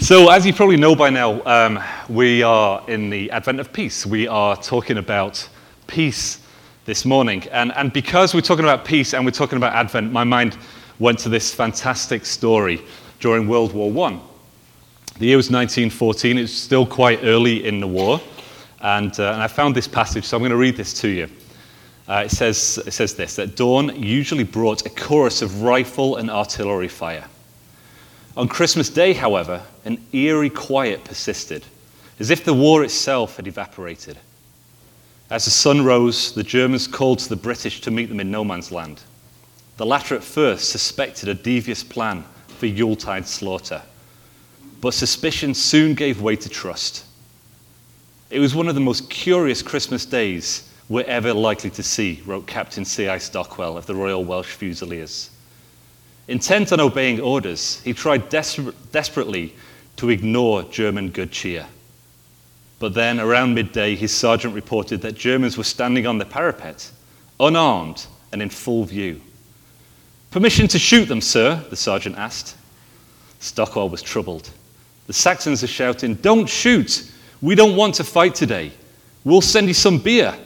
So, as you probably know by now, we are in the Advent of Peace. We are talking about peace this morning. And because we're talking about peace and we're talking about Advent, my mind went to this fantastic story during World War I. The year was 1914. It was still quite early in the war. And I found this passage, so I'm going to read this to you. It says this, that dawn usually brought a chorus of rifle and artillery fire. On Christmas Day, however, an eerie quiet persisted, as if the war itself had evaporated. As the sun rose, the Germans called to the British to meet them in no man's land. The latter at first suspected a devious plan for Yuletide slaughter, but suspicion soon gave way to trust. It was one of the most curious Christmas days we're ever likely to see, wrote Captain C.I. Stockwell of the Royal Welsh Fusiliers. Intent on obeying orders, he tried desperately to ignore German good cheer. But then, around midday, his sergeant reported that Germans were standing on the parapet, unarmed and in full view. "Permission to shoot them, sir?" the sergeant asked. Stockwell was troubled. "The Saxons are shouting, 'Don't shoot! We don't want to fight today. We'll send you some beer.'"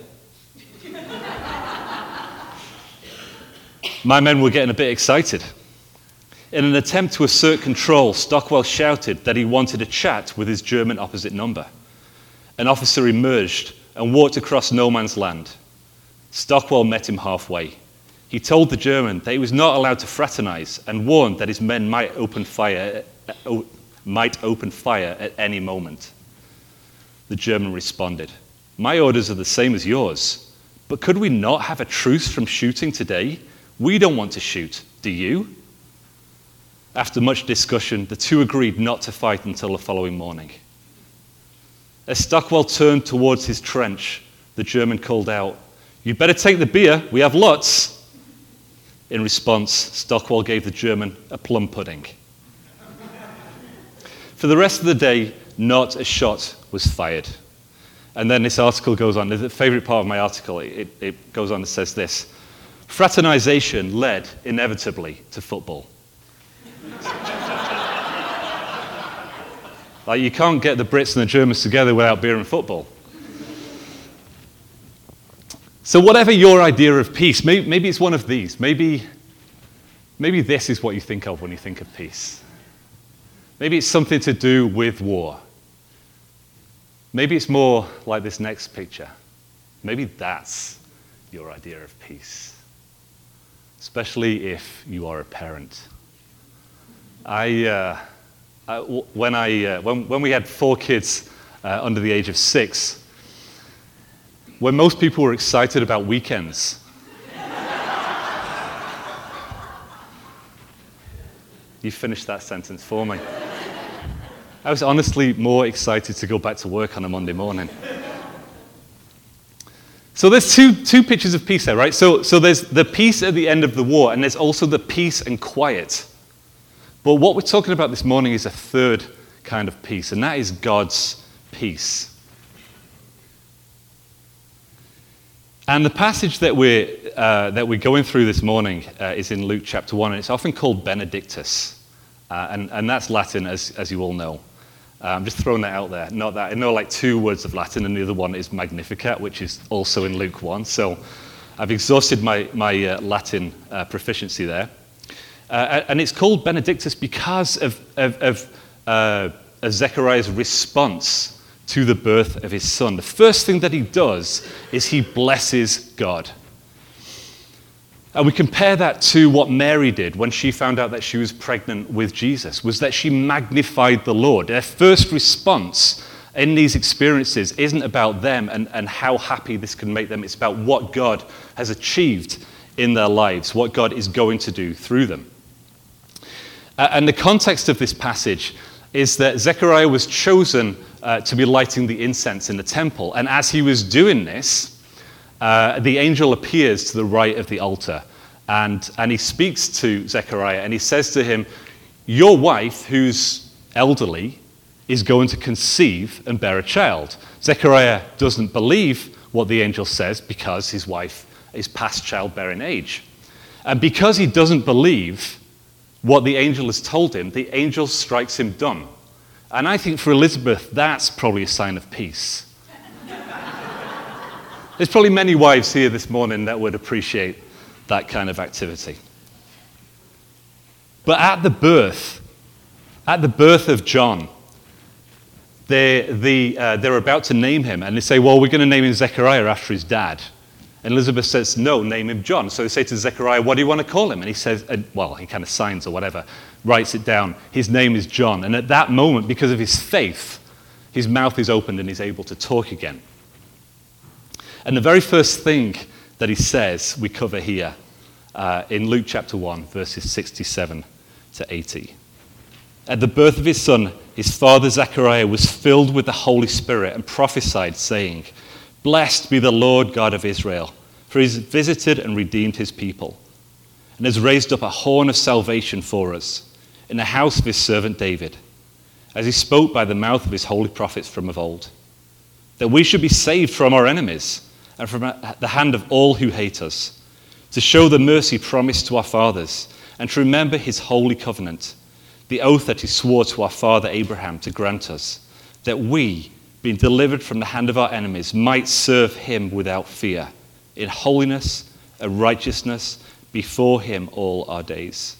My men were getting a bit excited. In an attempt to assert control, Stockwell shouted that he wanted a chat with his German opposite number. An officer emerged and walked across no man's land. Stockwell met him halfway. He told the German that he was not allowed to fraternize and warned that his men might open fire at any moment. The German responded, "My orders are the same as yours, but could we not have a truce from shooting today? We don't want to shoot. Do you?" After much discussion, the two agreed not to fight until the following morning. As Stockwell turned towards his trench, the German called out, "You'd better take the beer, we have lots." In response, Stockwell gave the German a plum pudding. For the rest of the day, not a shot was fired. And then this article goes on, the favorite part of my article, it goes on and says this: fraternization led inevitably to football. Like, you can't get the Brits and the Germans together without beer and football. So whatever your idea of peace, maybe it's one of these. Maybe this is what you think of when you think of peace. Maybe it's something to do with war. Maybe it's more like this next picture. Maybe that's your idea of peace. Especially if you are a parent. When we had 4 kids under the age of 6, when most people were excited about weekends, you finished that sentence for me. I was honestly more excited to go back to work on a Monday morning. So there's two pictures of peace there, right? So there's the peace at the end of the war, and there's also the peace and quiet. But what we're talking about this morning is a third kind of peace, and that is God's peace. And the passage that we're going through this morning is in Luke chapter 1, and it's often called Benedictus, and that's Latin, as you all know. I'm just throwing that out there. Not that I know like 2 words of Latin, and the other one is Magnificat, which is also in Luke 1. So I've exhausted my Latin proficiency there. And it's called Benedictus because of Zechariah's response to the birth of his son. The first thing that he does is he blesses God. And we compare that to what Mary did when she found out that she was pregnant with Jesus, was that she magnified the Lord. Their first response in these experiences isn't about them and how happy this can make them. It's about what God has achieved in their lives, what God is going to do through them. And the context of this passage is that Zechariah was chosen to be lighting the incense in the temple. And as he was doing this, the angel appears to the right of the altar. And he speaks to Zechariah and he says to him, "Your wife, who's elderly, is going to conceive and bear a child." Zechariah doesn't believe what the angel says because his wife is past childbearing age. And because he doesn't believe what the angel has told him, the angel strikes him dumb. And I think for Elizabeth, that's probably a sign of peace. There's probably many wives here this morning that would appreciate that kind of activity. But at the birth of John, they're about to name him, and they say, well, we're going to name him Zechariah after his dad. And Elizabeth says, no, name him John. So they say to Zechariah, what do you want to call him? And he says, well, he kind of signs or whatever, writes it down. His name is John. And at that moment, because of his faith, his mouth is opened and he's able to talk again. And the very first thing that he says we cover here in Luke chapter 1, verses 67 to 80. At the birth of his son, his father Zechariah was filled with the Holy Spirit and prophesied, saying, blessed be the Lord God of Israel, for he has visited and redeemed his people, and has raised up a horn of salvation for us in the house of his servant David, as he spoke by the mouth of his holy prophets from of old, that we should be saved from our enemies and from the hand of all who hate us, to show the mercy promised to our fathers, and to remember his holy covenant, the oath that he swore to our father Abraham to grant us, that we, being delivered from the hand of our enemies, might serve him without fear, in holiness and righteousness before him all our days.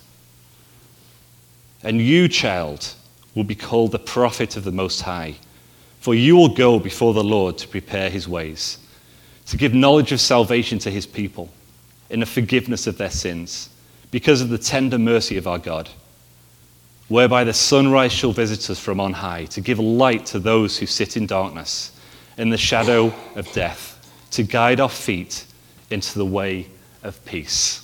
And you, child, will be called the prophet of the Most High, for you will go before the Lord to prepare his ways, to give knowledge of salvation to his people, in the forgiveness of their sins, because of the tender mercy of our God, whereby the sunrise shall visit us from on high, to give light to those who sit in darkness, in the shadow of death, to guide our feet into the way of peace.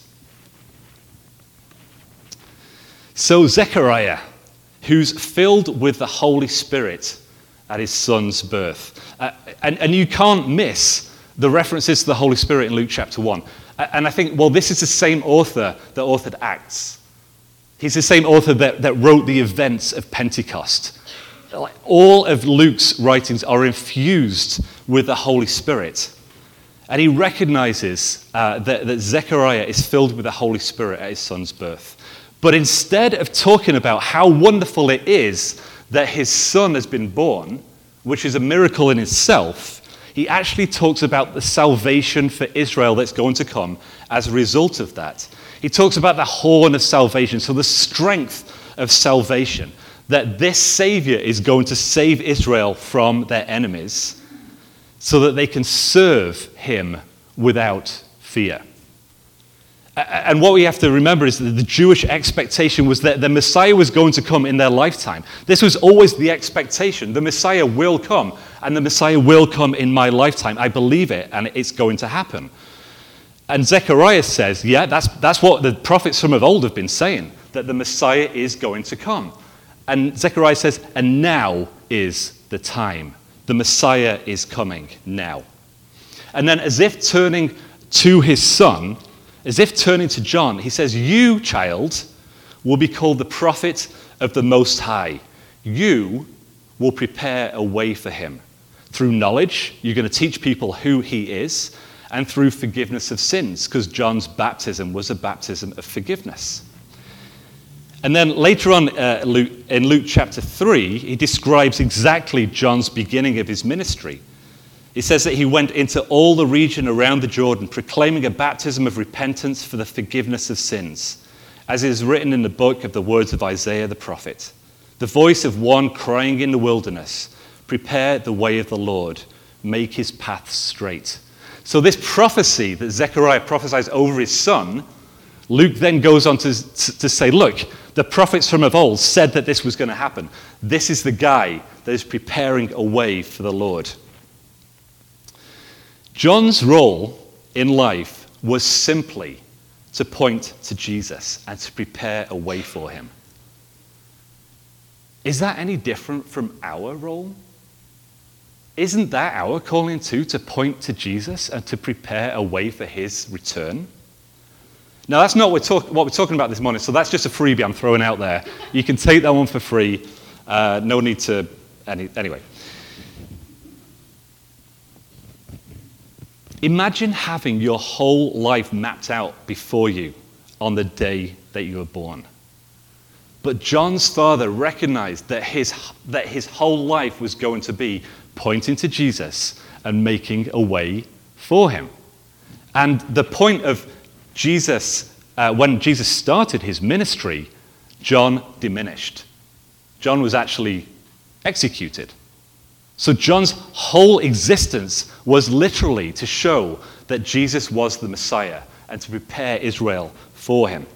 So Zechariah, who's filled with the Holy Spirit at his son's birth, and you can't miss the references to the Holy Spirit in Luke chapter 1. And I think, well, this is the same author that authored Acts. He's the same author that wrote the events of Pentecost. All of Luke's writings are infused with the Holy Spirit. And he recognizes that Zechariah is filled with the Holy Spirit at his son's birth. But instead of talking about how wonderful it is that his son has been born, which is a miracle in itself, he actually talks about the salvation for Israel that's going to come as a result of that. He talks about the horn of salvation, so the strength of salvation, that this Savior is going to save Israel from their enemies so that they can serve him without fear. And what we have to remember is that the Jewish expectation was that the Messiah was going to come in their lifetime. This was always the expectation. The Messiah will come, and the Messiah will come in my lifetime. I believe it, and it's going to happen. And Zechariah says, yeah, that's what the prophets from of old have been saying, that the Messiah is going to come. And Zechariah says, and now is the time. The Messiah is coming now. And then as if turning to his son, as if turning to John, he says, you, child, will be called the prophet of the Most High. You will prepare a way for him. Through knowledge, you're going to teach people who he is, and through forgiveness of sins, because John's baptism was a baptism of forgiveness. And then later on in Luke chapter 3, he describes exactly John's beginning of his ministry. He says that he went into all the region around the Jordan, proclaiming a baptism of repentance for the forgiveness of sins, as it is written in the book of the words of Isaiah the prophet. The voice of one crying in the wilderness, prepare the way of the Lord, make his paths straight. So this prophecy that Zechariah prophesies over his son, Luke then goes on to say, look, the prophets from of old said that this was going to happen. This is the guy that is preparing a way for the Lord. John's role in life was simply to point to Jesus and to prepare a way for him. Is that any different from our role? Isn't that our calling too, to point to Jesus and to prepare a way for his return? Now, that's not what we're talking about this morning, so that's just a freebie I'm throwing out there. You can take that one for free. No need to... Anyway. Imagine having your whole life mapped out before you on the day that you were born. But John's father recognized that his whole life was going to be pointing to Jesus and making a way for him. And the point of Jesus, when Jesus started his ministry, John diminished. John was actually executed. So John's whole existence was literally to show that Jesus was the Messiah and to prepare Israel for him.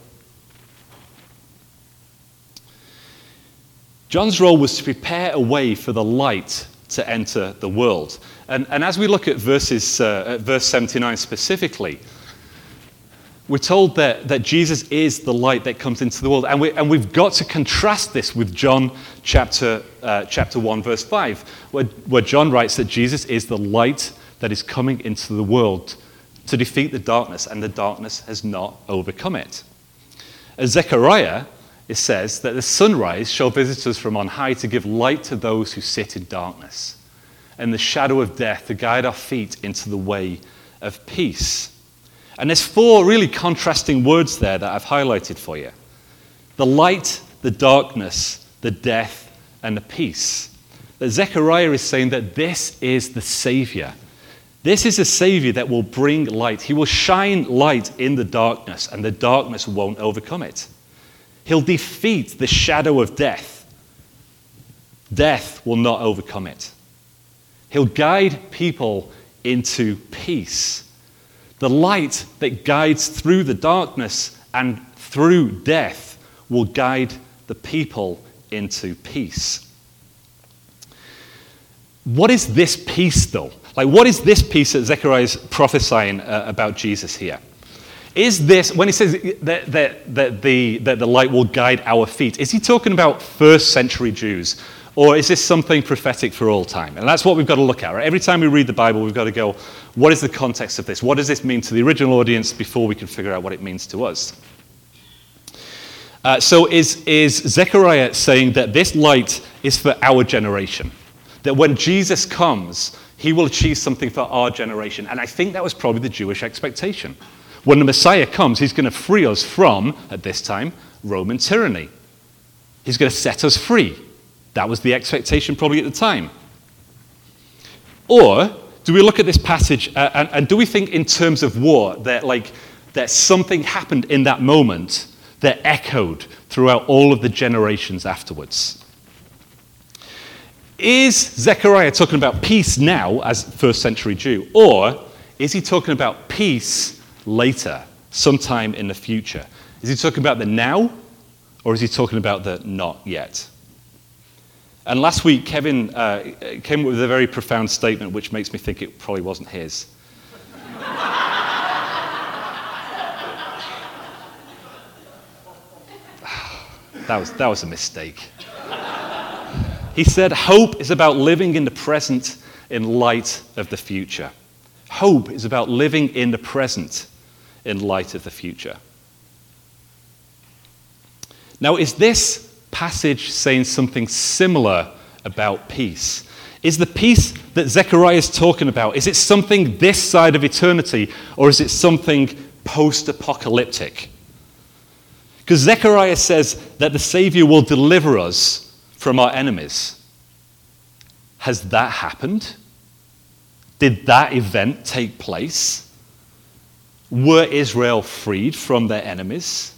John's role was to prepare a way for the light to enter the world. And as we look at verse 79 specifically, we're told that Jesus is the light that comes into the world. And we've got to contrast this with John chapter 1, verse 5, where John writes that Jesus is the light that is coming into the world to defeat the darkness, and the darkness has not overcome it. As Zechariah, it says that the sunrise shall visit us from on high to give light to those who sit in darkness, and the shadow of death to guide our feet into the way of peace. And there's 4 really contrasting words there that I've highlighted for you. The light, the darkness, the death, and the peace. That Zechariah is saying that this is the Savior. This is a Savior that will bring light. He will shine light in the darkness, and the darkness won't overcome it. He'll defeat the shadow of death. Death will not overcome it. He'll guide people into peace. The light that guides through the darkness and through death will guide the people into peace. What is this peace, though? Like, what is this peace that Zechariah is prophesying about Jesus here? Is this, when he says that the light will guide our feet, is he talking about first century Jews? Or is this something prophetic for all time? And that's what we've got to look at, right? Every time we read the Bible, we've got to go, what is the context of this? What does this mean to the original audience before we can figure out what it means to us? So is Zechariah saying that this light is for our generation? That when Jesus comes, he will achieve something for our generation? And I think that was probably the Jewish expectation. When the Messiah comes, he's going to free us from, at this time, Roman tyranny. He's going to set us free. That was the expectation probably at the time. Or do we look at this passage and do we think in terms of war that something happened in that moment that echoed throughout all of the generations afterwards? Is Zechariah talking about peace now as first century Jew, or is he talking about peace later, sometime in the future? Is he talking about the now, or is he talking about the not yet? And last week, Kevin came up with a very profound statement, which makes me think it probably wasn't his. That was a mistake. He said, hope is about living in the present in light of the future. Hope is about living in the present in light of the future. Now, is this passage saying something similar about peace? Is the peace that Zechariah is talking about, is it something this side of eternity, or is it something post-apocalyptic? Because Zechariah says that the Savior will deliver us from our enemies. Has that happened? Did that event take place? Were Israel freed from their enemies?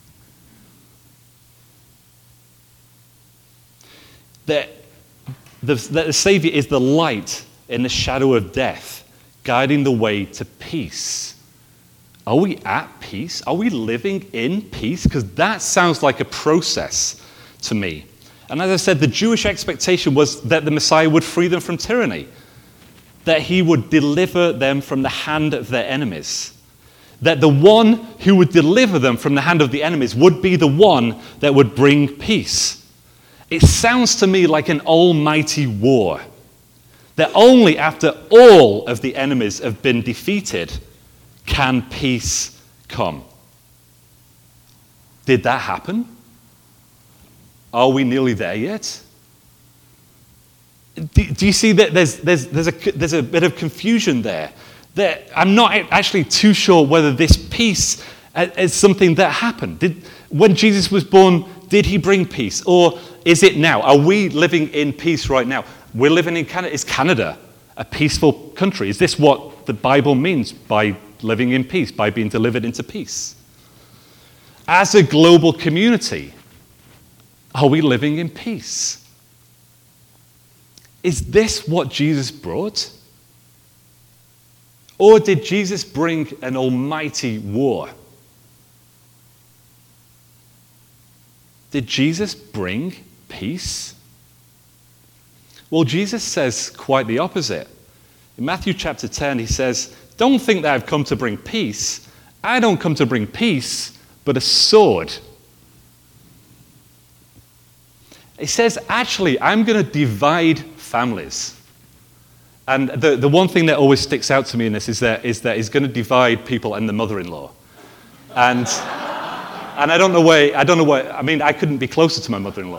That the Savior is the light in the shadow of death, guiding the way to peace. Are we at peace? Are we living in peace? Because that sounds like a process to me. And as I said, the Jewish expectation was that the Messiah would free them from tyranny, that he would deliver them from the hand of their enemies, that the one who would deliver them from the hand of the enemies would be the one that would bring peace. It sounds to me like an almighty war, that only after all of the enemies have been defeated can peace come. Did that happen? Are we nearly there yet? Do you see that there's a bit of confusion there? That I'm not actually too sure whether this peace is something that happened. When Jesus was born, did he bring peace? Or is it now? Are we living in peace right now? We're living in Canada. Is Canada a peaceful country? Is this what the Bible means by living in peace, by being delivered into peace? As a global community, are we living in peace? Is this what Jesus brought? Or did Jesus bring an almighty war? Did Jesus bring peace? Well, Jesus says quite the opposite. In Matthew chapter 10, he says, "Don't think that I've come to bring peace. I don't come to bring peace, but a sword." He says, actually, I'm going to divide families. And the one thing that always sticks out to me in this is that he's going to divide people and the mother-in-law. And I don't know why, I mean, I couldn't be closer to my mother-in-law.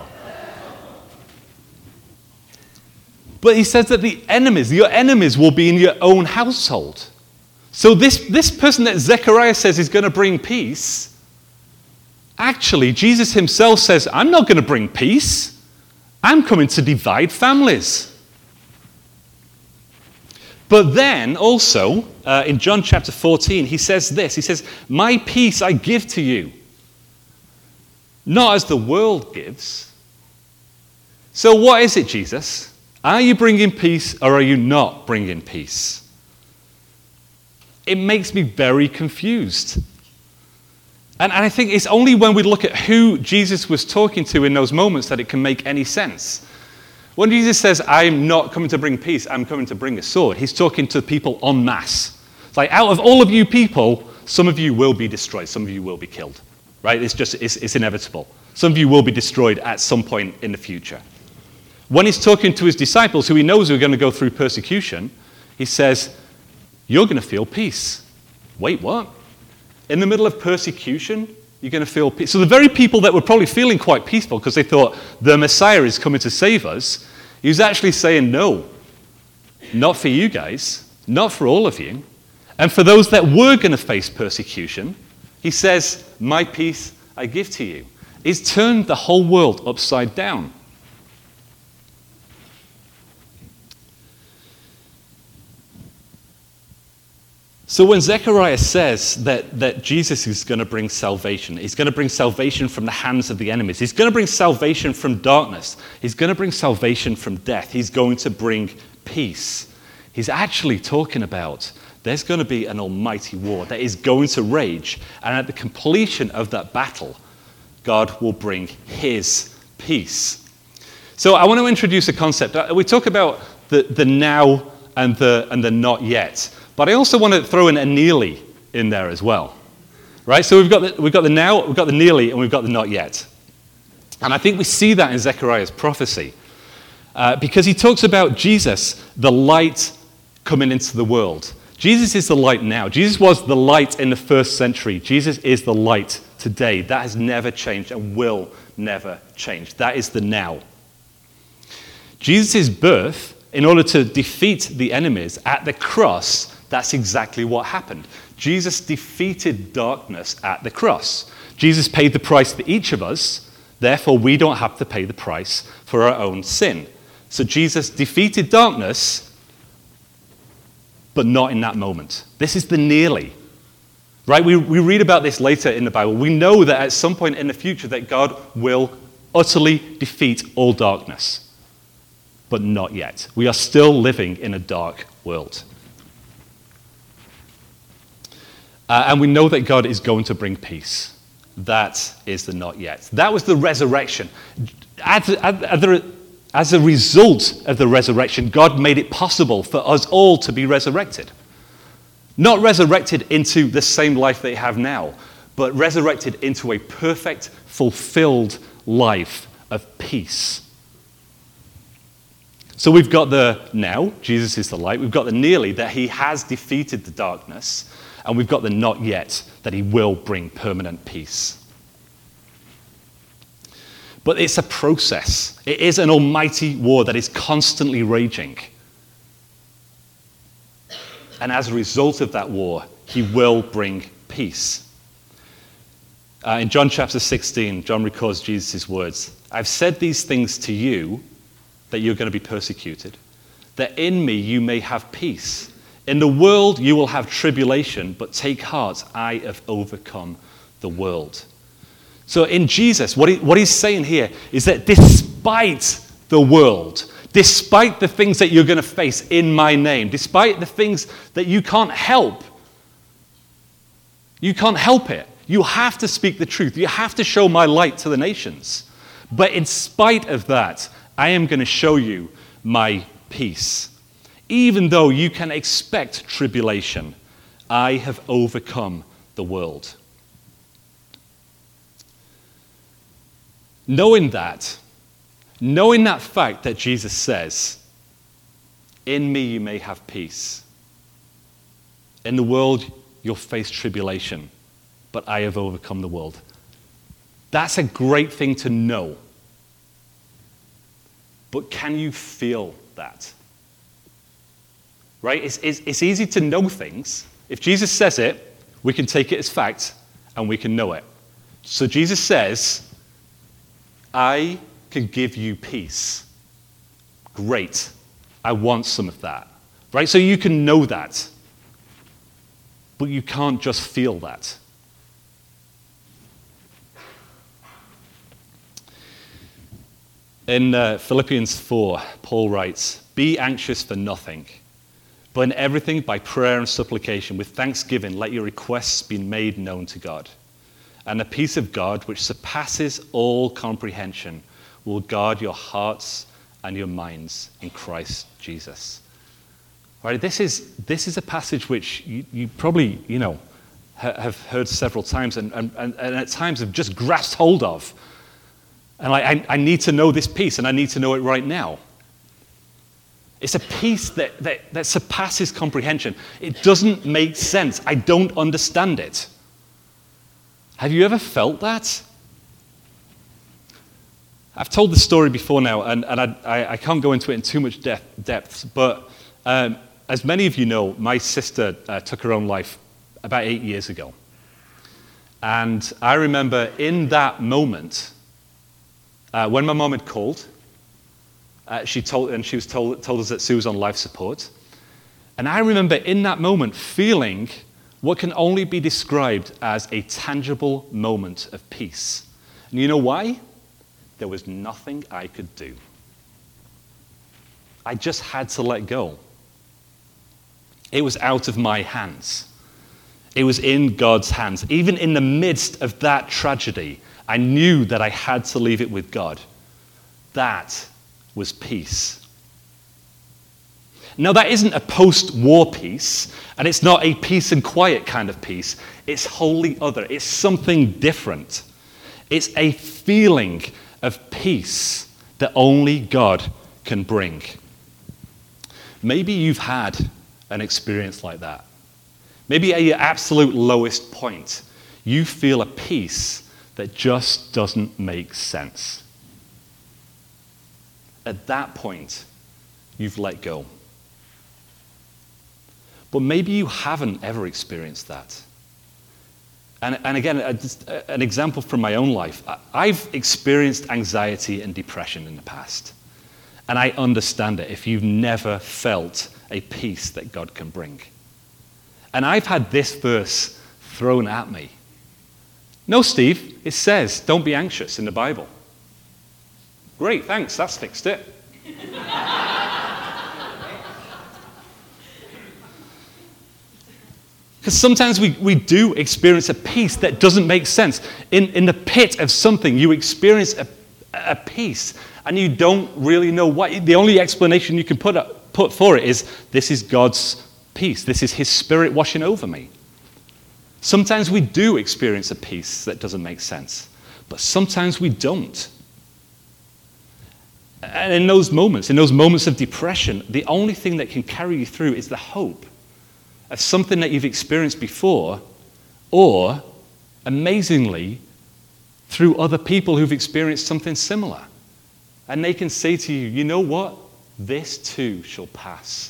But he says that your enemies will be in your own household. So this person that Zechariah says is going to bring peace, actually, Jesus himself says, I'm not going to bring peace. I'm coming to divide families. But then also, in John chapter 14, he says this. He says, my peace I give to you, not as the world gives. So what is it, Jesus? Are you bringing peace or are you not bringing peace? It makes me very confused. And I think it's only when we look at who Jesus was talking to in those moments that it can make any sense. When Jesus says, I'm not coming to bring peace, I'm coming to bring a sword, he's talking to people en masse. It's like, out of all of you people, some of you will be destroyed, some of you will be killed. Right? It's inevitable. Some of you will be destroyed at some point in the future. When he's talking to his disciples, who he knows are going to go through persecution, he says, you're going to feel peace. Wait, what? In the middle of persecution, you're going to feel peace. So the very people that were probably feeling quite peaceful because they thought the Messiah is coming to save us, he was actually saying, no, not for you guys, not for all of you. And for those that were going to face persecution, he says, my peace I give to you. He's turned the whole world upside down. So when Zechariah says that Jesus is going to bring salvation, he's going to bring salvation from the hands of the enemies, he's going to bring salvation from darkness, he's going to bring salvation from death, he's going to bring peace. He's actually talking about there's going to be an almighty war that is going to rage, and at the completion of that battle, God will bring his peace. So I want to introduce a concept. We talk about the now and the not yet. But I also want to throw in a nearly in there as well, right? So we've got the now, we've got the nearly, and we've got the not yet. And I think we see that in Zechariah's prophecy because he talks about Jesus, the light coming into the world. Jesus is the light now. Jesus was the light in the first century. Jesus is the light today. That has never changed and will never change. That is the now. Jesus' birth, in order to defeat the enemies at the cross, that's exactly what happened. Jesus defeated darkness at the cross. Jesus paid the price for each of us, therefore we don't have to pay the price for our own sin. So Jesus defeated darkness, but not in that moment. This is the nearly. Right? We read about this later in the Bible. We know that at some point in the future that God will utterly defeat all darkness. But not yet. We are still living in a dark world. And we know that God is going to bring peace. That is the not yet. That was the resurrection. As a result of the resurrection, God made it possible for us all to be resurrected. Not resurrected into the same life they have now, but resurrected into a perfect, fulfilled life of peace. So we've got the now, Jesus is the light. We've got the nearly, that he has defeated the darkness. And we've got the not yet, that he will bring permanent peace. But it's a process. It is an almighty war that is constantly raging. And as a result of that war, he will bring peace. In John chapter 16, John records Jesus' words. I've said these things to you that you're going to be persecuted, that in me you may have peace. In the world you will have tribulation, but take heart, I have overcome the world. So in Jesus, what he's saying here is that despite the world, despite the things that you're going to face in my name, despite the things that you can't help it. You have to speak the truth. You have to show my light to the nations. But in spite of that, I am going to show you my peace. Even though you can expect tribulation, I have overcome the world. Knowing that fact that Jesus says, in me you may have peace. In the world you'll face tribulation, but I have overcome the world. That's a great thing to know. But can you feel that? Right? It's easy to know things. If Jesus says it, we can take it as fact and we can know it. So Jesus says, I can give you peace. Great. I want some of that. Right? So you can know that. But you can't just feel that. In Philippians 4, Paul writes, be anxious for nothing, but in everything by prayer and supplication, with thanksgiving, let your requests be made known to God. And the peace of God, which surpasses all comprehension, will guard your hearts and your minds in Christ Jesus. Right? This is a passage which you probably, have heard several times and at times have just grasped hold of. And I need to know this peace, and I need to know it right now. It's a peace that surpasses comprehension. It doesn't make sense. I don't understand it. Have you ever felt that? I've told this story before now, and I can't go into it in too much depth, but as many of you know, my sister took her own life about 8 years ago. And I remember in that moment, when my mom had called, she told us that Sue was on life support. And I remember in that moment feeling what can only be described as a tangible moment of peace. And you know why? There was nothing I could do. I just had to let go. It was out of my hands. It was in God's hands. Even in the midst of that tragedy, I knew that I had to leave it with God. That was peace. Now, that isn't a post-war peace, and it's not a peace and quiet kind of peace. It's wholly other. It's something different. It's a feeling of peace that only God can bring. Maybe you've had an experience like that. Maybe at your absolute lowest point, you feel a peace that just doesn't make sense. At that point, you've let go. But maybe you haven't ever experienced that. And again, just an example from my own life. I've experienced anxiety and depression in the past. And I understand it if you've never felt a peace that God can bring. And I've had this verse thrown at me. No, Steve, it says, don't be anxious in the Bible. Great, thanks, that's fixed it. Because sometimes we do experience a peace that doesn't make sense. In the pit of something, you experience a peace, and you don't really know why. The only explanation you can put for it is, this is God's peace. This is His Spirit washing over me. Sometimes we do experience a peace that doesn't make sense, but sometimes we don't. And in those moments of depression, the only thing that can carry you through is the hope of something that you've experienced before, or, amazingly, through other people who've experienced something similar. And they can say to you, you know what? This too shall pass.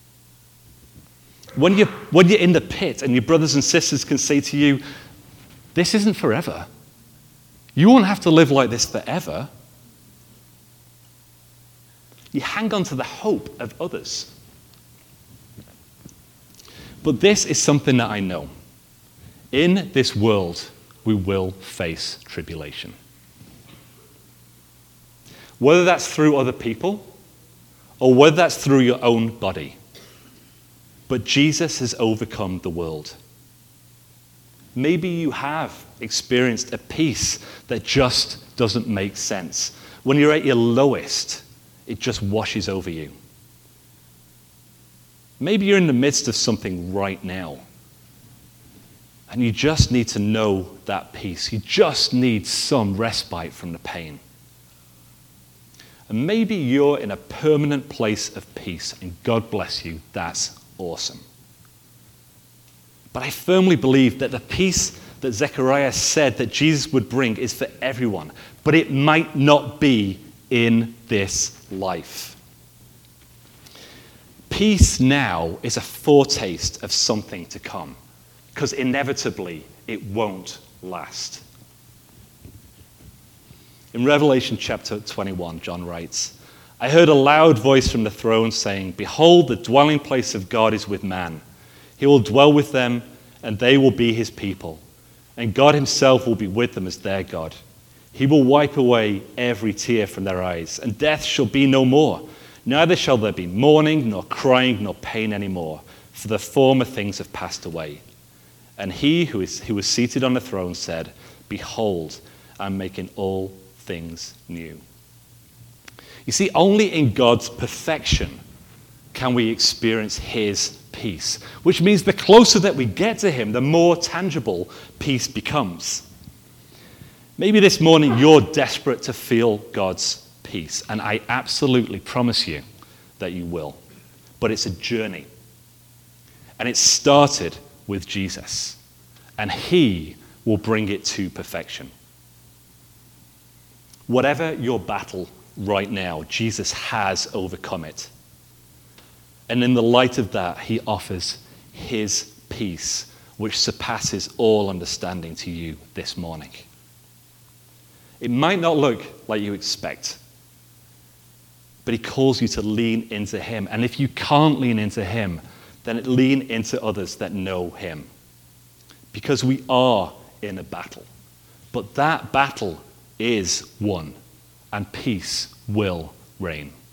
When you're in the pit and your brothers and sisters can say to you, this isn't forever. You won't have to live like this forever. You hang on to the hope of others. But this is something that I know. In this world, we will face tribulation. Whether that's through other people or whether that's through your own body. But Jesus has overcome the world. Maybe you have experienced a peace that just doesn't make sense. When you're at your lowest, it just washes over you. Maybe you're in the midst of something right now, and you just need to know that peace. You just need some respite from the pain. And maybe you're in a permanent place of peace, and God bless you, that's awesome. But I firmly believe that the peace that Zechariah said that Jesus would bring is for everyone, but it might not be in this life. Peace now is a foretaste of something to come, because inevitably it won't last. In Revelation chapter 21, John writes, I heard a loud voice from the throne saying, behold, the dwelling place of God is with man. He will dwell with them, and they will be his people. And God himself will be with them as their God. He will wipe away every tear from their eyes, and death shall be no more. Neither shall there be mourning, nor crying, nor pain anymore, for the former things have passed away. And he who was seated on the throne said, behold, I'm making all things new. You see, only in God's perfection can we experience his peace, which means the closer that we get to him, the more tangible peace becomes. Maybe this morning you're desperate to feel God's peace, and I absolutely promise you that you will. But it's a journey. And it started with Jesus, and he will bring it to perfection. Whatever your battle right now, Jesus has overcome it. And in the light of that, he offers his peace, which surpasses all understanding to you this morning. It might not look like you expect, but he calls you to lean into him. And if you can't lean into him, then lean into others that know him. Because we are in a battle. But that battle is won, and peace will reign.